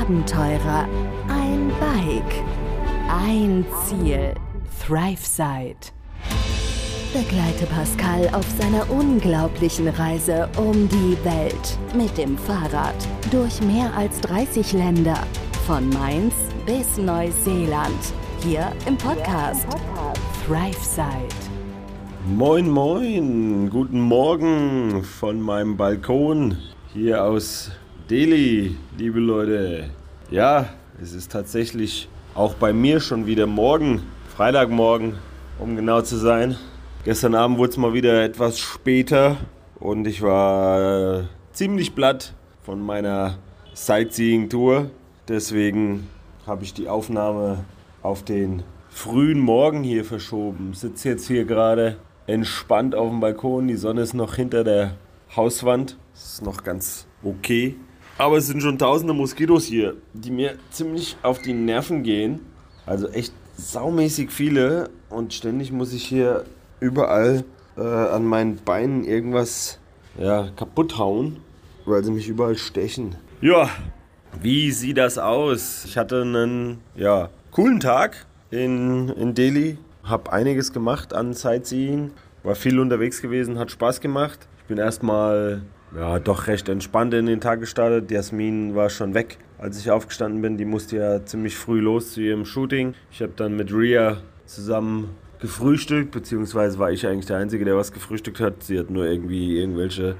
Abenteurer, ein Bike, ein Ziel. ThriveSide. Begleite Pascal auf seiner unglaublichen Reise um die Welt mit dem Fahrrad durch mehr als 30 Länder, von Mainz bis Neuseeland, hier im Podcast ThriveSide. Moin moin, guten Morgen von meinem Balkon hier aus Delhi, liebe Leute. Ja, es ist tatsächlich auch bei mir schon wieder morgen, Freitagmorgen, um genau zu sein. Gestern Abend wurde es mal wieder etwas später und ich war ziemlich platt von meiner Sightseeing-Tour. Deswegen habe ich die Aufnahme auf den frühen Morgen hier verschoben. Ich sitze jetzt hier gerade entspannt auf dem Balkon. Die Sonne ist noch hinter der Hauswand. Das ist noch ganz okay. Aber es sind schon tausende Moskitos hier, die mir ziemlich auf die Nerven gehen. Also echt saumäßig viele. Und ständig muss ich hier überall an meinen Beinen irgendwas kaputt hauen, weil sie mich überall stechen. Ja, wie sieht das aus? Ich hatte einen coolen Tag in Delhi, habe einiges gemacht an Sightseeing, war viel unterwegs gewesen, hat Spaß gemacht. Ich bin erstmal doch recht entspannt in den Tag gestartet. Jasmin war schon weg, als ich aufgestanden bin. Die musste ja ziemlich früh los zu ihrem Shooting. Ich habe dann mit Ria zusammen gefrühstückt, beziehungsweise war ich eigentlich der Einzige, der was gefrühstückt hat. Sie hat nur irgendwie irgendwelche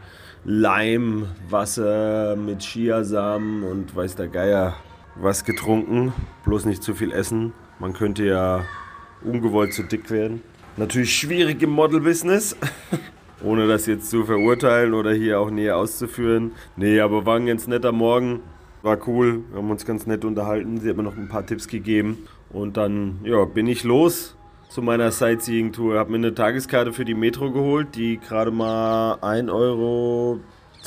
Leimwasser mit Chiasamen und weiß der Geier was getrunken. Bloß nicht zu viel essen. Man könnte ja ungewollt zu dick werden. Natürlich schwierig im Model-Business, ohne das jetzt zu verurteilen oder hier auch näher auszuführen. Nee, aber war ein ganz netter Morgen. War cool, wir haben uns ganz nett unterhalten. Sie hat mir noch ein paar Tipps gegeben. Und dann bin ich los zu meiner Sightseeing-Tour. Habe mir eine Tageskarte für die Metro geholt, die gerade mal 1,20 Euro,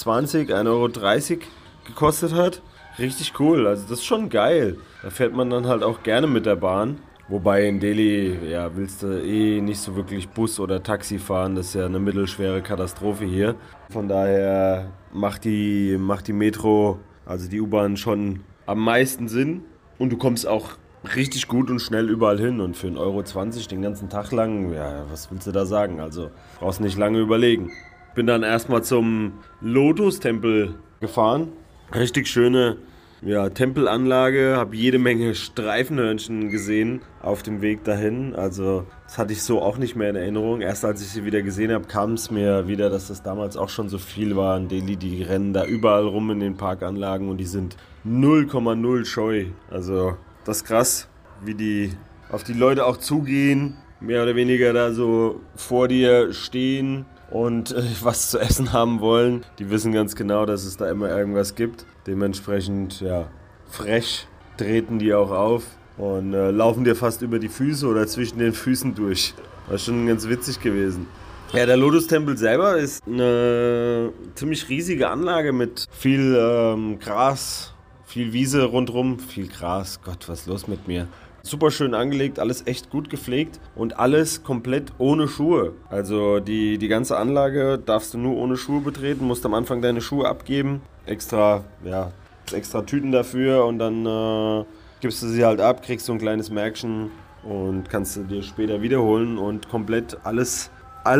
1,30 Euro gekostet hat. Richtig cool, also das ist schon geil. Da fährt man dann halt auch gerne mit der Bahn. Wobei in Delhi willst du nicht so wirklich Bus oder Taxi fahren. Das ist ja eine mittelschwere Katastrophe hier. Von daher macht die Metro, also die U-Bahn, schon am meisten Sinn. Und du kommst auch richtig gut und schnell überall hin. Und für 1,20 Euro den ganzen Tag lang, was willst du da sagen? Also brauchst nicht lange überlegen. Bin dann erstmal zum Lotus-Tempel gefahren. Richtig schöne Tempelanlage, habe jede Menge Streifenhörnchen gesehen auf dem Weg dahin. Also das hatte ich so auch nicht mehr in Erinnerung. Erst als ich sie wieder gesehen habe, kam es mir wieder, dass das damals auch schon so viel war in Delhi. Die rennen da überall rum in den Parkanlagen und die sind 0,0 scheu. Also das ist krass, wie die auf die Leute auch zugehen, mehr oder weniger da so vor dir stehen und was zu essen haben wollen. Die wissen ganz genau, dass es da immer irgendwas gibt. Dementsprechend, frech treten die auch auf und laufen dir fast über die Füße oder zwischen den Füßen durch. War schon ganz witzig gewesen. Ja, der Lotus-Tempel selber ist eine ziemlich riesige Anlage mit viel Gras, viel Wiese rundherum, viel Gras. Gott, was ist los mit mir? Super schön angelegt, alles echt gut gepflegt und alles komplett ohne Schuhe. Also die ganze Anlage darfst du nur ohne Schuhe betreten, musst am Anfang deine Schuhe abgeben. Extra Tüten dafür und dann gibst du sie halt ab, kriegst so ein kleines Märkchen und kannst du dir später wiederholen und komplett alles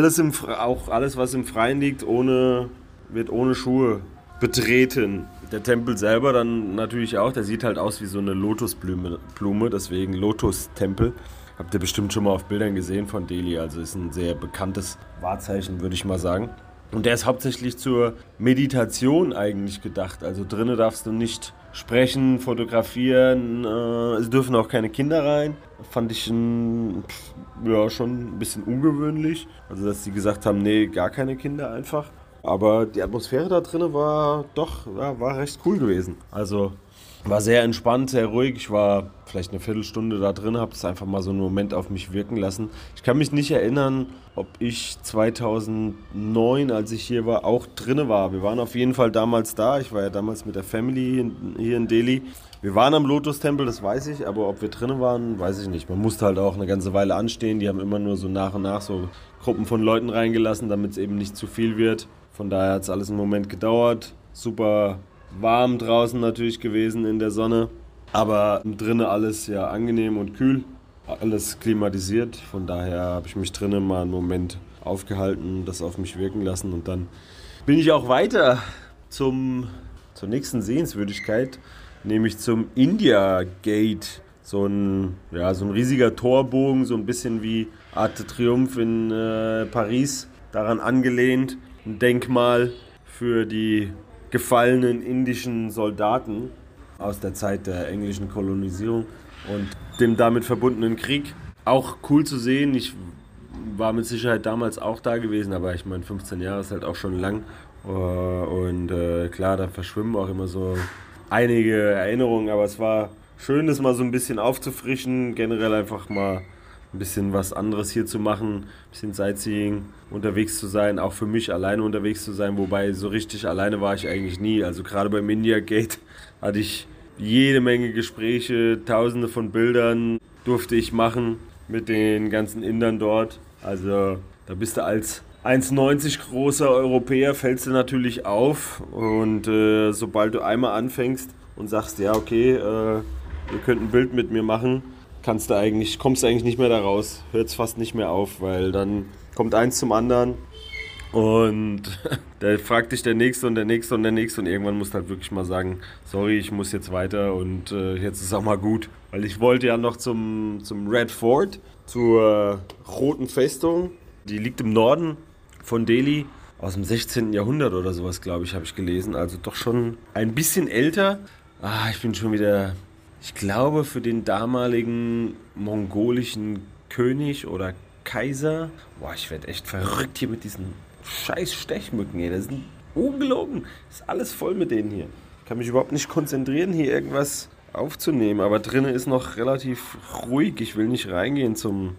was im Freien liegt, wird ohne Schuhe betreten. Der Tempel selber dann natürlich auch, der sieht halt aus wie so eine Lotusblume, deswegen Lotus-Tempel. Habt ihr bestimmt schon mal auf Bildern gesehen von Delhi, also ist ein sehr bekanntes Wahrzeichen, würde ich mal sagen. Und der ist hauptsächlich zur Meditation eigentlich gedacht, also drinnen darfst du nicht sprechen, fotografieren, es dürfen auch keine Kinder rein. Fand ich schon ein bisschen ungewöhnlich, also dass die gesagt haben, nee, gar keine Kinder einfach. Aber die Atmosphäre da drin war recht cool gewesen. Also war sehr entspannt, sehr ruhig. Ich war vielleicht eine Viertelstunde da drin, habe es einfach mal so einen Moment auf mich wirken lassen. Ich kann mich nicht erinnern, ob ich 2009, als ich hier war, auch drin war. Wir waren auf jeden Fall damals da. Ich war ja damals mit der Family hier in Delhi. Wir waren am Lotus-Tempel, das weiß ich, aber ob wir drin waren, weiß ich nicht. Man musste halt auch eine ganze Weile anstehen. Die haben immer nur so nach und nach so Gruppen von Leuten reingelassen, damit es eben nicht zu viel wird. Von daher hat es alles einen Moment gedauert. Super Warm draußen natürlich gewesen in der Sonne, aber drinnen alles ja angenehm und kühl, alles klimatisiert. Von daher habe ich mich drinnen mal einen Moment aufgehalten, das auf mich wirken lassen und dann bin ich auch weiter zur nächsten Sehenswürdigkeit, nämlich zum India Gate. So ein riesiger Torbogen, so ein bisschen wie Arc de Triomphe in Paris, daran angelehnt. Ein Denkmal für die gefallenen indischen Soldaten aus der Zeit der englischen Kolonisierung und dem damit verbundenen Krieg. Auch cool zu sehen. Ich war mit Sicherheit damals auch da gewesen, aber ich meine, 15 Jahre ist halt auch schon lang. Und klar, da verschwimmen auch immer so einige Erinnerungen, aber es war schön, das mal so ein bisschen aufzufrischen, generell einfach mal ein bisschen was anderes hier zu machen, ein bisschen Sightseeing, unterwegs zu sein, auch für mich alleine unterwegs zu sein, wobei so richtig alleine war ich eigentlich nie. Also gerade beim India Gate hatte ich jede Menge Gespräche, tausende von Bildern durfte ich machen mit den ganzen Indern dort. Also da bist du als 1,90 großer Europäer, fällst du natürlich auf und sobald du einmal anfängst und sagst, ja okay, ihr könnt ein Bild mit mir machen, kommst du eigentlich nicht mehr da raus, hört es fast nicht mehr auf, weil dann kommt eins zum anderen und da fragt dich der Nächste und der Nächste und der Nächste und irgendwann musst du halt wirklich mal sagen, sorry, ich muss jetzt weiter und jetzt ist auch mal gut, weil ich wollte ja noch zum Red Fort, zur Roten Festung, die liegt im Norden von Delhi, aus dem 16. Jahrhundert oder sowas, glaube ich, habe ich gelesen, also doch schon ein bisschen älter. Ich bin schon wieder... Ich glaube, für den damaligen mongolischen König oder Kaiser, ich werde echt verrückt hier mit diesen scheiß Stechmücken hier, das sind ungelogen, das ist alles voll mit denen hier. Ich kann mich überhaupt nicht konzentrieren, hier irgendwas aufzunehmen, aber drinnen ist noch relativ ruhig, ich will nicht reingehen zum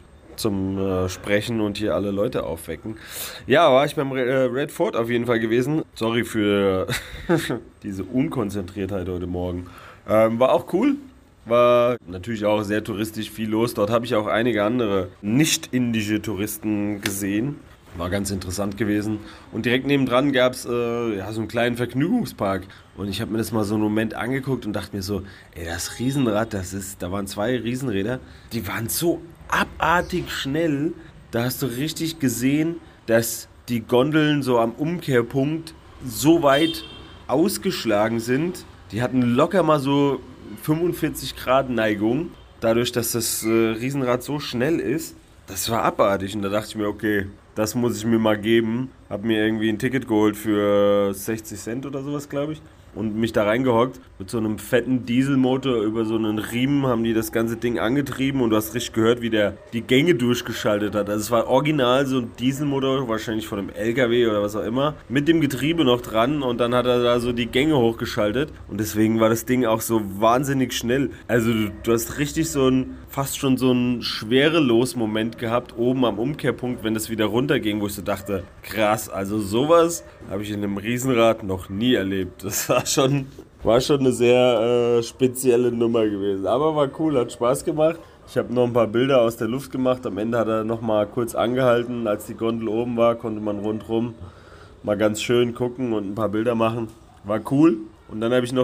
Sprechen und hier alle Leute aufwecken. Ja, war ich beim Red Fort auf jeden Fall gewesen. Sorry für diese Unkonzentriertheit heute Morgen. War auch cool. War natürlich auch sehr touristisch, viel los. Dort habe ich auch einige andere nicht-indische Touristen gesehen. War ganz interessant gewesen. Und direkt nebendran gab es so einen kleinen Vergnügungspark. Und ich habe mir das mal so einen Moment angeguckt und dachte mir so, das Riesenrad, da waren 2 Riesenräder, die waren so abartig schnell. Da hast du richtig gesehen, dass die Gondeln so am Umkehrpunkt so weit ausgeschlagen sind. Die hatten locker mal so 45 Grad Neigung, dadurch, dass das Riesenrad so schnell ist. Das war abartig und da dachte ich mir, okay, das muss ich mir mal geben. Hab mir irgendwie ein Ticket geholt für 60 Cent oder sowas, glaube ich. Und mich da reingehockt. Mit so einem fetten Dieselmotor über so einen Riemen haben die das ganze Ding angetrieben und du hast richtig gehört, wie der die Gänge durchgeschaltet hat. Also es war original so ein Dieselmotor, wahrscheinlich von einem LKW oder was auch immer, mit dem Getriebe noch dran und dann hat er da so die Gänge hochgeschaltet und deswegen war das Ding auch so wahnsinnig schnell. Also du hast richtig fast schon so einen Schwerelos-Moment gehabt, oben am Umkehrpunkt, wenn das wieder runterging, wo ich so dachte, krass, also sowas habe ich in einem Riesenrad noch nie erlebt. Das war schon eine sehr spezielle Nummer gewesen. Aber war cool, hat Spaß gemacht. Ich habe noch ein paar Bilder aus der Luft gemacht. Am Ende hat er noch mal kurz angehalten. Als die Gondel oben war, konnte man rundherum mal ganz schön gucken und ein paar Bilder machen. War cool. Und dann habe ich noch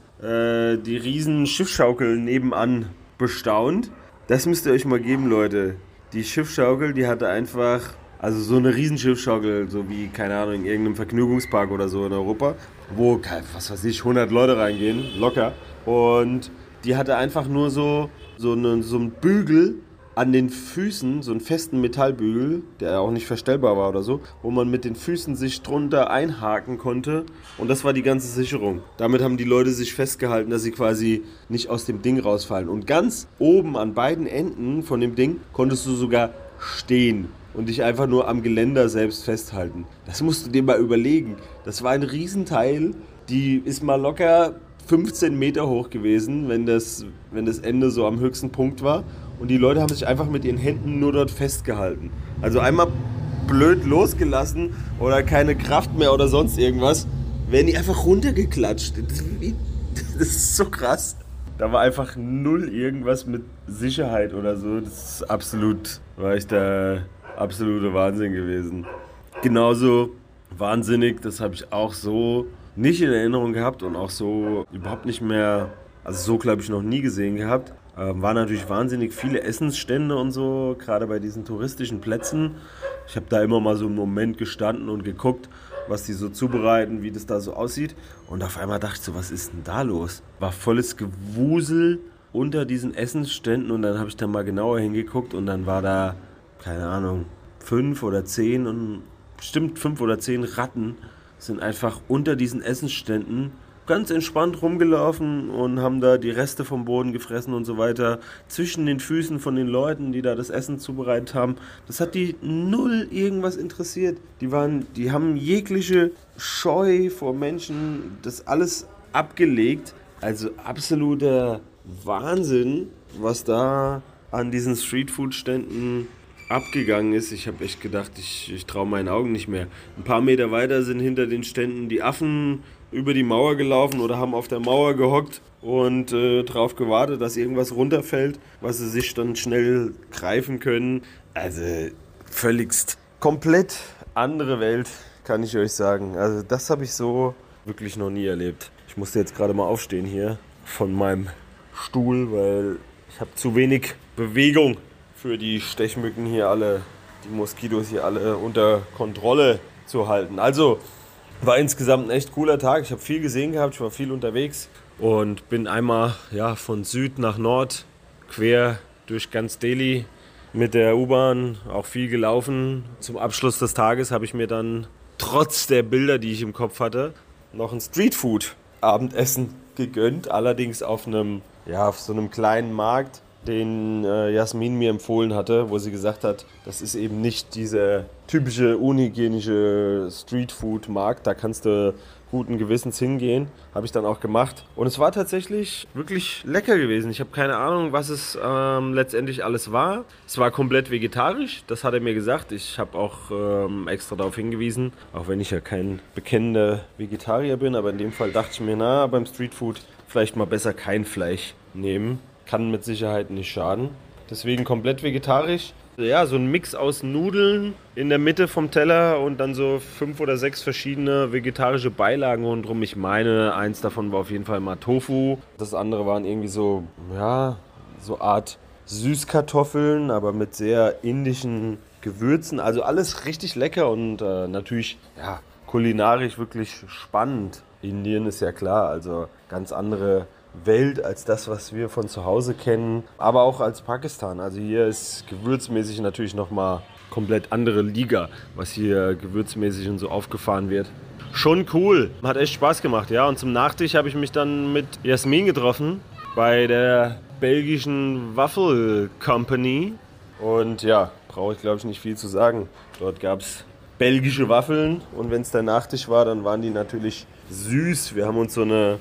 die riesen Schiffsschaukel nebenan bestaunt. Das müsst ihr euch mal geben, Leute. Die Schiffsschaukel, die hatte einfach... Also so eine Riesenschiffsschaukel, so wie, keine Ahnung, in irgendeinem Vergnügungspark oder so in Europa, wo, was weiß ich, 100 Leute reingehen, locker. Und die hatte einfach nur so einen Bügel an den Füßen, so einen festen Metallbügel, der auch nicht verstellbar war oder so, wo man mit den Füßen sich drunter einhaken konnte. Und das war die ganze Sicherung. Damit haben die Leute sich festgehalten, dass sie quasi nicht aus dem Ding rausfallen. Und ganz oben an beiden Enden von dem Ding konntest du sogar stehen und dich einfach nur am Geländer selbst festhalten. Das musst du dir mal überlegen. Das war ein Riesenteil, die ist mal locker 15 Meter hoch gewesen, wenn das Ende so am höchsten Punkt war. Und die Leute haben sich einfach mit ihren Händen nur dort festgehalten. Also einmal blöd losgelassen oder keine Kraft mehr oder sonst irgendwas, werden die einfach runtergeklatscht. Das ist so krass. Da war einfach null irgendwas mit Sicherheit oder so. Das ist war echt der absolute Wahnsinn gewesen. Genauso wahnsinnig, das habe ich auch so nicht in Erinnerung gehabt und auch so überhaupt nicht mehr, also so glaube ich noch nie gesehen gehabt. Waren natürlich wahnsinnig viele Essensstände und so, gerade bei diesen touristischen Plätzen. Ich habe da immer mal so einen Moment gestanden und geguckt, was die so zubereiten, wie das da so aussieht. Und auf einmal dachte ich so, was ist denn da los? War volles Gewusel unter diesen Essensständen und dann habe ich da mal genauer hingeguckt und dann war da, keine Ahnung, 5 oder 10 und bestimmt 5 oder 10 Ratten sind einfach unter diesen Essensständen ganz entspannt rumgelaufen und haben da die Reste vom Boden gefressen und so weiter. Zwischen den Füßen von den Leuten, die da das Essen zubereitet haben. Das hat die null irgendwas interessiert. Die haben jegliche Scheu vor Menschen, das alles abgelegt. Also absoluter Wahnsinn, was da an diesen Streetfood-Ständen abgegangen ist. Ich habe echt gedacht, ich traue meinen Augen nicht mehr. Ein paar Meter weiter sind hinter den Ständen die Affen über die Mauer gelaufen oder haben auf der Mauer gehockt und darauf gewartet, dass irgendwas runterfällt, was sie sich dann schnell greifen können. Also völligst komplett andere Welt, kann ich euch sagen. Also das habe ich so wirklich noch nie erlebt. Ich musste jetzt gerade mal aufstehen hier von meinem Stuhl, weil ich habe zu wenig Bewegung für die Stechmücken hier alle, die Moskitos hier alle unter Kontrolle zu halten. Also war insgesamt ein echt cooler Tag. Ich habe viel gesehen gehabt, ich war viel unterwegs und bin einmal von Süd nach Nord quer durch ganz Delhi mit der U-Bahn, auch viel gelaufen. Zum Abschluss des Tages habe ich mir dann, trotz der Bilder, die ich im Kopf hatte, noch ein Streetfood-Abendessen gegönnt. Allerdings auf so einem kleinen Markt, den Jasmin mir empfohlen hatte, wo sie gesagt hat, das ist eben nicht dieser typische unhygienische Streetfood-Markt, da kannst du guten Gewissens hingehen. Habe ich dann auch gemacht. Und es war tatsächlich wirklich lecker gewesen. Ich habe keine Ahnung, was es letztendlich alles war. Es war komplett vegetarisch, das hat er mir gesagt. Ich habe auch extra darauf hingewiesen, auch wenn ich ja kein bekennender Vegetarier bin, aber in dem Fall dachte ich mir, beim Streetfood vielleicht mal besser kein Fleisch nehmen. Kann mit Sicherheit nicht schaden. Deswegen komplett vegetarisch. Ja, so ein Mix aus Nudeln in der Mitte vom Teller und dann so 5 oder 6 verschiedene vegetarische Beilagen rundherum. Ich meine, eins davon war auf jeden Fall mal Tofu. Das andere waren irgendwie so Art Süßkartoffeln, aber mit sehr indischen Gewürzen. Also alles richtig lecker und natürlich kulinarisch wirklich spannend. Indien ist ja klar, also ganz andere Welt als das, was wir von zu Hause kennen, aber auch als Pakistan. Also hier ist gewürzmäßig natürlich nochmal komplett andere Liga, was hier gewürzmäßig und so aufgefahren wird. Schon cool, hat echt Spaß gemacht, ja. Und zum Nachtisch habe ich mich dann mit Jasmin getroffen bei der belgischen Waffel Company. Und ja, brauche ich glaube ich nicht viel zu sagen. Dort gab es belgische Waffeln und wenn es der Nachtisch war, dann waren die natürlich süß. Wir haben uns so eine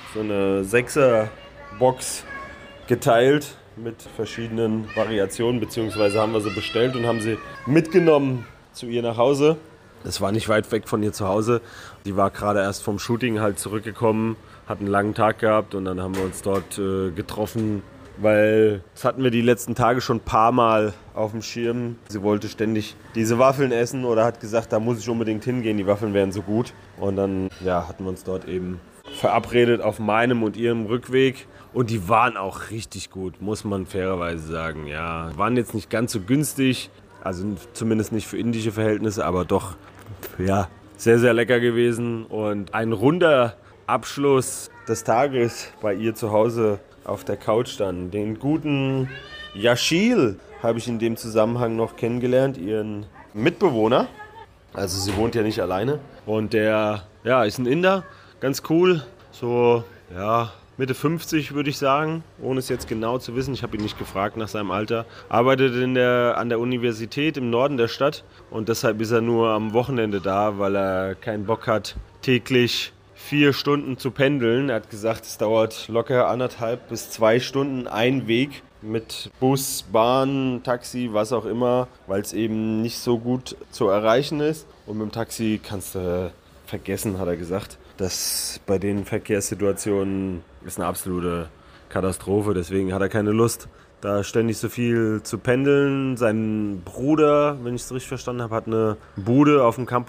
6er-Box geteilt mit verschiedenen Variationen, beziehungsweise haben wir sie bestellt und haben sie mitgenommen zu ihr nach Hause. Das war nicht weit weg von ihr zu Hause. Die war gerade erst vom Shooting halt zurückgekommen, hat einen langen Tag gehabt und dann haben wir uns dort getroffen, weil das hatten wir die letzten Tage schon ein paar Mal auf dem Schirm. Sie wollte ständig diese Waffeln essen oder hat gesagt, da muss ich unbedingt hingehen, die Waffeln wären so gut. Und dann hatten wir uns dort eben verabredet auf meinem und ihrem Rückweg und die waren auch richtig gut, muss man fairerweise sagen. Ja, waren jetzt nicht ganz so günstig, also zumindest nicht für indische Verhältnisse, aber doch sehr, sehr lecker gewesen und ein runder Abschluss des Tages bei ihr zu Hause auf der Couch dann. Den guten Yashil habe ich in dem Zusammenhang noch kennengelernt, ihren Mitbewohner. Also sie wohnt ja nicht alleine und der ist ein Inder. Ganz cool, so Mitte 50 würde ich sagen, ohne es jetzt genau zu wissen. Ich habe ihn nicht gefragt nach seinem Alter. Arbeitet an der Universität im Norden der Stadt und deshalb ist er nur am Wochenende da, weil er keinen Bock hat, täglich 4 Stunden zu pendeln. Er hat gesagt, es dauert locker 1,5 bis 2 Stunden ein Weg mit Bus, Bahn, Taxi, was auch immer, weil es eben nicht so gut zu erreichen ist. Und mit dem Taxi kannst du vergessen, hat er gesagt. Das bei den Verkehrssituationen ist eine absolute Katastrophe. Deswegen hat er keine Lust, da ständig so viel zu pendeln. Sein Bruder, wenn ich es richtig verstanden habe, hat eine Bude auf dem Campus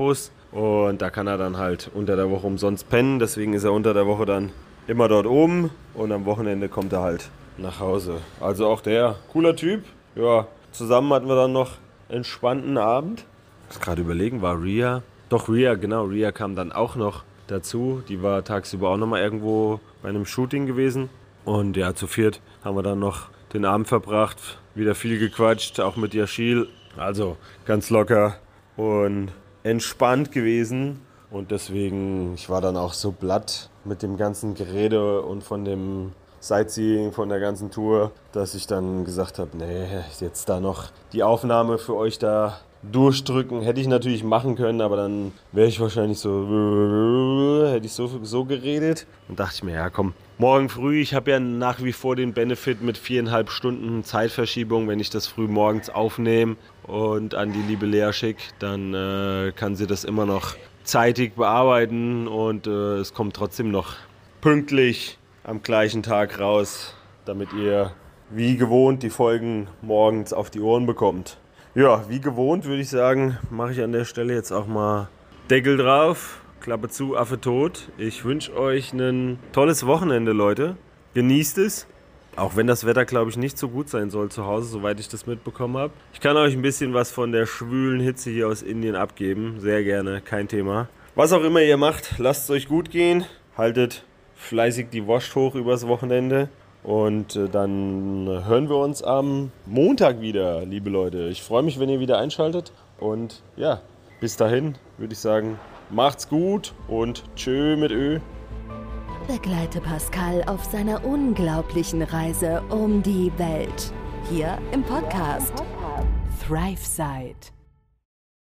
Und da kann er dann halt unter der Woche umsonst pennen. Deswegen ist er unter der Woche dann immer dort oben. Und am Wochenende kommt er halt nach Hause. Also auch der, cooler Typ. Ja, zusammen hatten wir dann noch einen entspannten Abend. Ich muss gerade überlegen, war Ria? Doch, Ria, genau. Ria kam dann auch noch dazu. Die war tagsüber auch nochmal irgendwo bei einem Shooting gewesen. Und ja, zu viert haben wir dann noch den Abend verbracht. Wieder viel gequatscht, auch mit Yashil. Also ganz locker und entspannt gewesen. Und deswegen, ich war dann auch so platt mit dem ganzen Gerede und von dem Sightseeing, von der ganzen Tour, dass ich dann gesagt habe, nee, jetzt da noch die Aufnahme für euch da durchdrücken. Hätte ich natürlich machen können, aber dann wäre ich wahrscheinlich hätte ich so geredet. Und dachte ich mir, ja komm, morgen früh, ich habe ja nach wie vor den Benefit mit 4,5 Stunden Zeitverschiebung. Wenn ich das früh morgens aufnehme und an die liebe Lea schicke, dann kann sie das immer noch zeitig bearbeiten und es kommt trotzdem noch pünktlich am gleichen Tag raus, damit ihr wie gewohnt die Folgen morgens auf die Ohren bekommt. Ja, wie gewohnt würde ich sagen, mache ich an der Stelle jetzt auch mal Deckel drauf, Klappe zu, Affe tot. Ich wünsche euch ein tolles Wochenende, Leute. Genießt es, auch wenn das Wetter, glaube ich, nicht so gut sein soll zu Hause, soweit ich das mitbekommen habe. Ich kann euch ein bisschen was von der schwülen Hitze hier aus Indien abgeben, sehr gerne, kein Thema. Was auch immer ihr macht, lasst es euch gut gehen, haltet fleißig die Wurst hoch übers Wochenende. Und dann hören wir uns am Montag wieder, liebe Leute. Ich freue mich, wenn ihr wieder einschaltet. Und ja, bis dahin würde ich sagen, macht's gut und tschö mit Ö. Begleite Pascal auf seiner unglaublichen Reise um die Welt. Hier im Podcast ThriveSide.